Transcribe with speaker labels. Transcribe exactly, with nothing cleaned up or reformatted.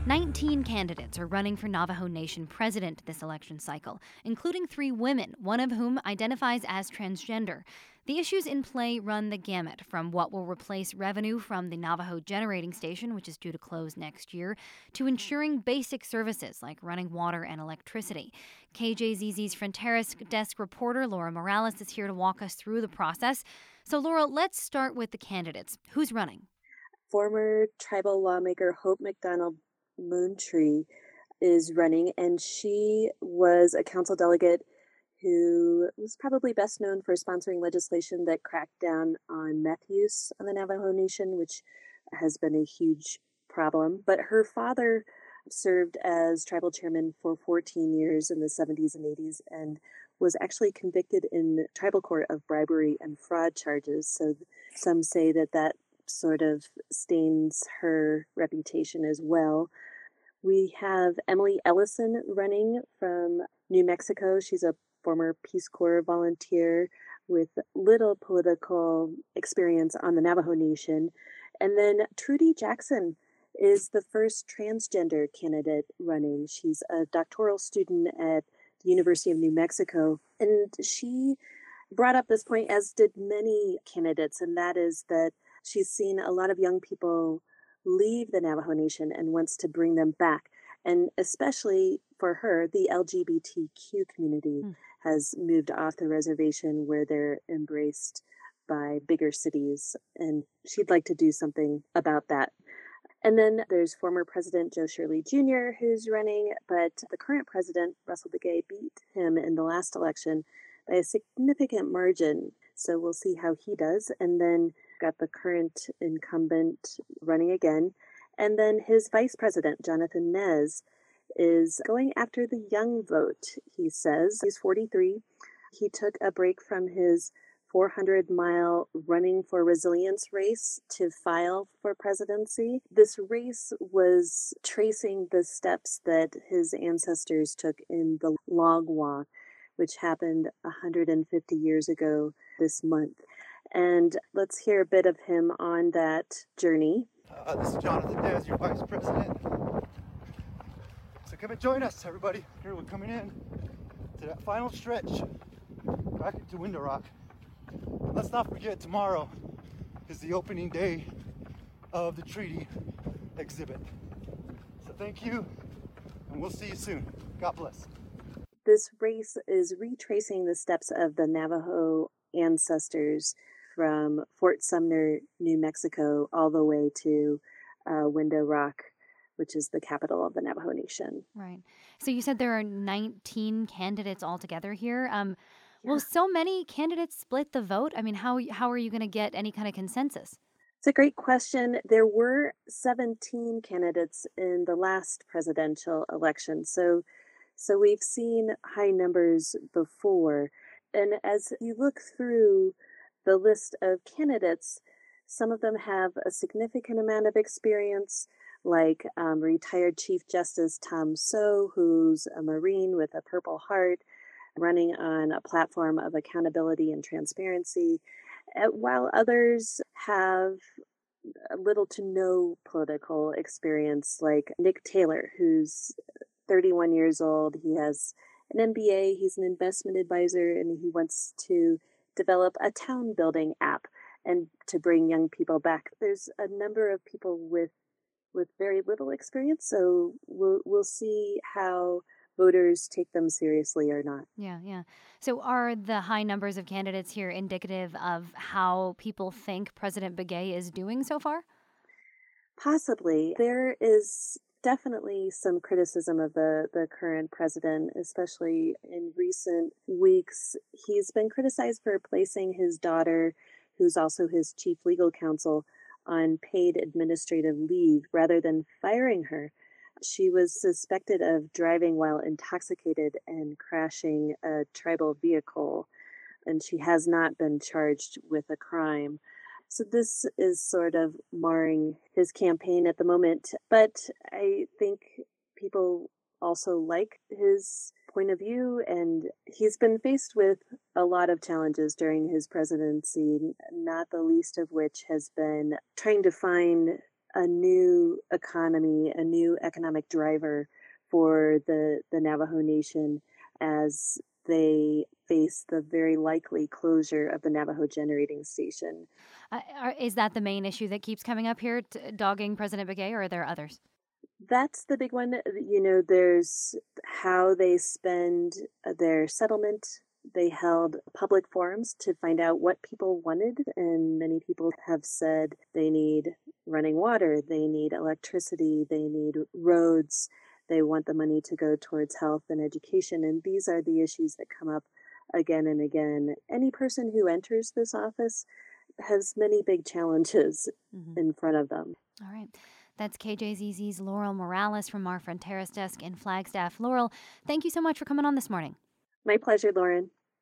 Speaker 1: nineteen candidates are running for Navajo Nation president this election cycle, including three women, one of whom identifies as transgender. The issues in play run the gamut, from what will replace revenue from the Navajo Generating Station, which is due to close next year, to ensuring basic services like running water and electricity. K J Z Z's Fronteras desk reporter Laura Morales is here to walk us through the process. So, Laura, let's start with the candidates. Who's running?
Speaker 2: Former tribal lawmaker Hope McDonald Moontree is running, and she was a council delegate who was probably best known for sponsoring legislation that cracked down on meth use on the Navajo Nation, which has been a huge problem. But her father served as tribal chairman for fourteen years in the seventies and eighties and was actually convicted in tribal court of bribery and fraud charges. So some say that that sort of stains her reputation as well. We have Emily Ellison running from New Mexico. She's a former Peace Corps volunteer with little political experience on the Navajo Nation. And then Trudy Jackson is the first transgender candidate running. She's a doctoral student at the University of New Mexico. And she brought up this point, as did many candidates, and that is that she's seen a lot of young people leave the Navajo Nation and wants to bring them back. And especially for her, the L G B T Q community mm. has moved off the reservation where they're embraced by bigger cities. And she'd like to do something about that. And then there's former President Joe Shirley Junior who's running, but the current president, Russell Begay, beat him in the last election by a significant margin. So we'll see how he does. And then got the current incumbent running again. And then his vice president, Jonathan Nez, is going after the young vote, he says. He's forty-three. He took a break from his four hundred mile Running for Resilience race to file for presidency. This race was tracing the steps that his ancestors took in the Log Walk, which happened one hundred fifty years ago this month. And let's hear a bit of him on that journey.
Speaker 3: Uh, this is Jonathan Nez, your vice president. So come and join us, everybody. Here we're coming in to that final stretch back into Window Rock. And let's not forget, tomorrow is the opening day of the treaty exhibit. So thank you, and we'll see you soon. God bless.
Speaker 2: This race is retracing the steps of the Navajo ancestors from Fort Sumner, New Mexico, all the way to uh, Window Rock, which is the capital of the Navajo Nation.
Speaker 1: Right. So you said there are nineteen candidates altogether here. Um, yeah. Will so many candidates split the vote? I mean, how how are you going to get any kind of consensus?
Speaker 2: It's a great question. There were seventeen candidates in the last presidential election. So, so we've seen high numbers before. And as you look through the list of candidates, some of them have a significant amount of experience, like um, retired Chief Justice Tom Sowell, who's a Marine with a Purple Heart, running on a platform of accountability and transparency, while others have little to no political experience, like Nick Taylor, who's thirty-one years old. He has an M B A, he's an investment advisor, and he wants to develop a town building app and to bring young people back. There's a number of people with with very little experience, so we'll we'll see how voters take them seriously or not.
Speaker 1: Yeah, yeah. So are the high numbers of candidates here indicative of how people think President Begay is doing so far?
Speaker 2: Possibly. There is definitely some criticism of the, the current president, especially in recent weeks. He's been criticized for placing his daughter, who's also his chief legal counsel, on paid administrative leave rather than firing her. She was suspected of driving while intoxicated and crashing a tribal vehicle, and she has not been charged with a crime. So this is sort of marring his campaign at the moment. But I think people also like his point of view, and he's been faced with a lot of challenges during his presidency, not the least of which has been trying to find a new economy, a new economic driver for the, the Navajo Nation as they face the very likely closure of the Navajo Generating Station.
Speaker 1: Uh, are, is that the main issue that keeps coming up here, t- dogging President Begay, or are there others?
Speaker 2: That's the big one. You know, there's how they spend their settlement. They held public forums to find out what people wanted, and many people have said they need running water, they need electricity, they need roads, they want the money to go towards health and education, and these are the issues that come up again and again. Any person who enters this office has many big challenges mm-hmm. in front of them.
Speaker 1: All right. That's K J Z Z's Laurel Morales from our Fronteras desk in Flagstaff. Laurel, thank you so much for coming on this morning.
Speaker 2: My pleasure, Lauren.